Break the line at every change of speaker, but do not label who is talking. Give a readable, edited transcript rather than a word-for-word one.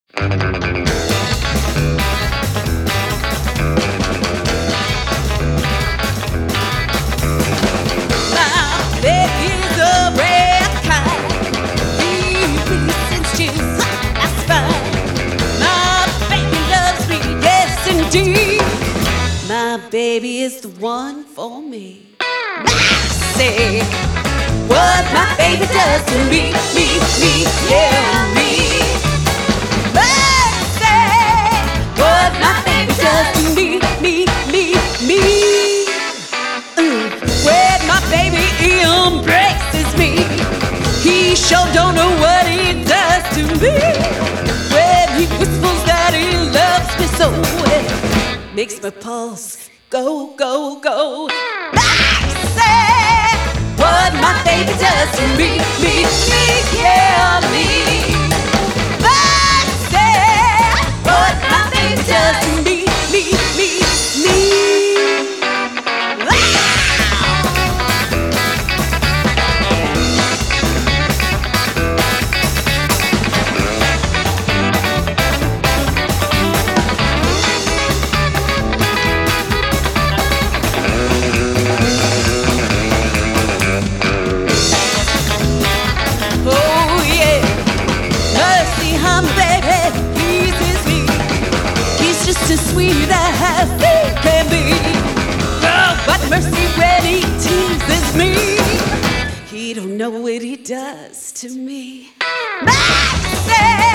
My baby is the one for me. Say what my baby does to me, yeah, me. Say what my baby does to me. When my baby embraces me, he sure don't know what he does to me. When he whispers that he loves me so, it makes my pulse go, go, go. I say what my baby does to me, yeah, me. I say what my baby does to me. As sweet as he can be. Oh, but mercy when he teases me. He don't know what he does to me. Mercy!